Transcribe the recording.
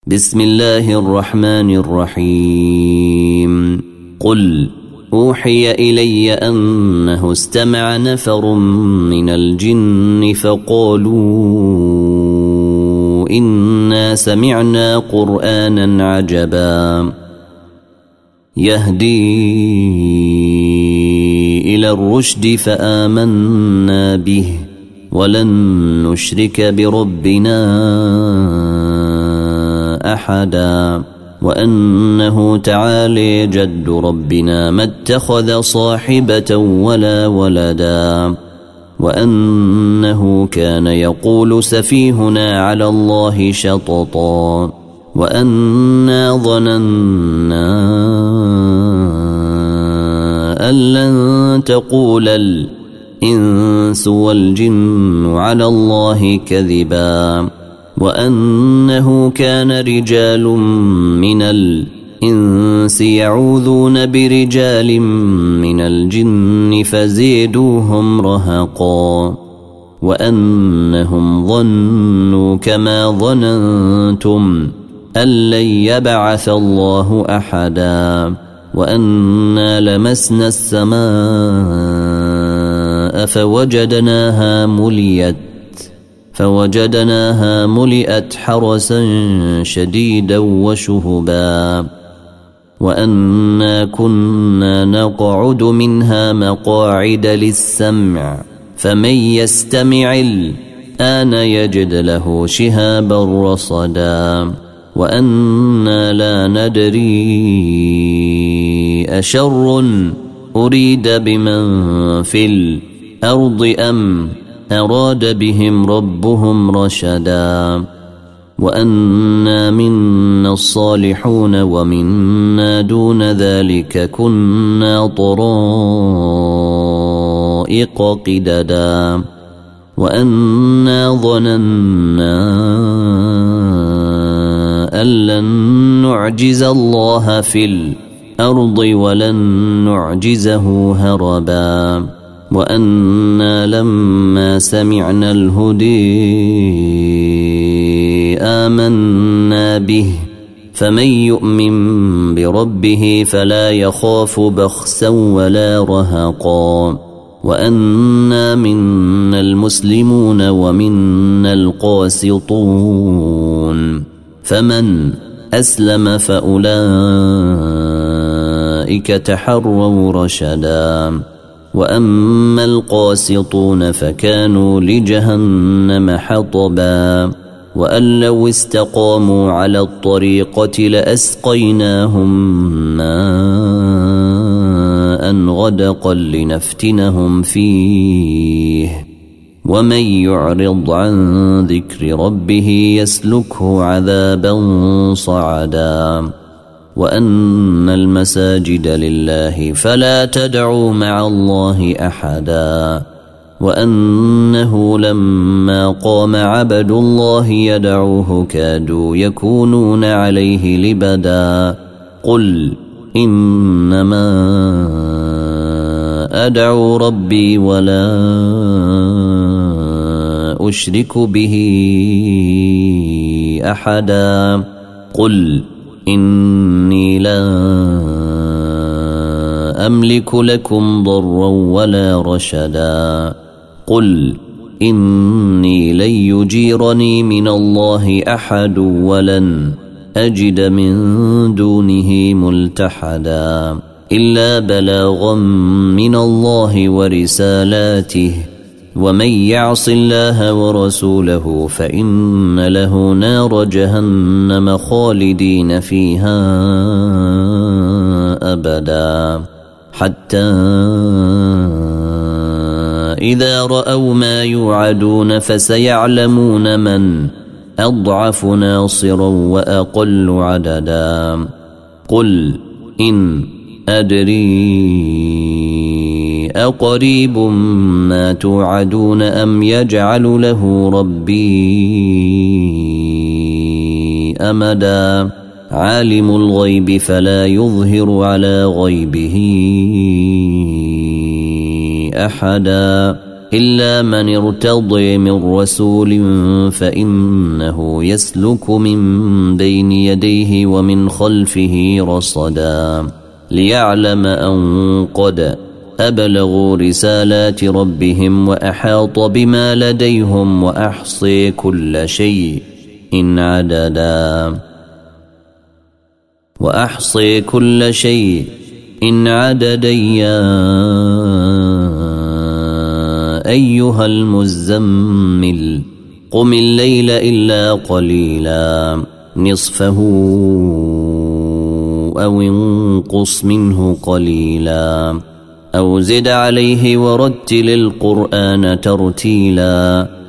بسم الله الرحمن الرحيم. قل أوحي إلي أنه استمع نفر من الجن فقالوا إنا سمعنا قرآنا عجبا يهدي إلى الرشد فآمنا به ولن نشرك بربنا أحدا وأنه تعالى جد ربنا ما اتخذ صاحبة ولا ولدا وأنه كان يقول سفيهنا على الله شططا وأنا ظننا أن لن تقول الإنس والجن على الله كذبا وأنه كان رجال من الإنس يعوذون برجال من الجن فزيدوهم رهقا وأنهم ظنوا كما ظننتم أن لن يبعث الله أحدا وأنا لمسنا السماء فوجدناها ملئت حرسا شديدا وشهبا وأنا كنا نقعد منها مقاعد للسمع فمن يستمع الآن يجد له شهابا رصدا وأنا لا ندري أشر أريد بمن في الأرض أم أراد بهم ربهم رشدا وأنا منا الصالحون ومنا دون ذلك كنا طرائق قددا وأنا ظننا أن لن نعجز الله في الأرض ولن نعجزه هربا وأنا لما سمعنا الهدي آمنا به فمن يؤمن بربه فلا يخاف بخسا ولا رهقا وأنا منا المسلمون ومنا القاسطون فمن أسلم فأولئك تحروا رشدا وأما القاسطون فكانوا لجهنم حطبا وأن لو استقاموا على الطريقة لأسقيناهم ماء غدقا لنفتنهم فيه ومن يعرض عن ذكر ربه يسلكه عذابا صعدا وأن المساجد لله فلا تدعوا مع الله أحدا وأنه لما قام عبد الله يدعوه كادوا يكونون عليه لبدا قل إنما أدعو ربي ولا أشرك به أحدا قل إني لا أملك لكم ضرا ولا رشدا قل إني لن يجيرني من الله أحد ولن أجد من دونه ملتحدا إلا بلاغا من الله ورسالاته ومن يعص الله ورسوله فإن له نار جهنم خالدين فيها أبدا حتى إذا رأوا ما يوعدون فسيعلمون من أضعف ناصرا وأقل عددا قل إن أدري أقريب ما توعدون أم يجعل له ربي أمدا عالم الغيب فلا يظهر على غيبه أحدا إلا من ارتضي من رسول فإنه يسلك من بين يديه ومن خلفه رصدا ليعلم أن قد أبلغوا رسالات ربهم وأحاط بما لديهم وأحصي كل شيء إن عددا يا أيها المزمل قم الليل إلا قليلا نصفه أو انقص منه قليلا أو زد عليه ورتل القرآن ترتيلا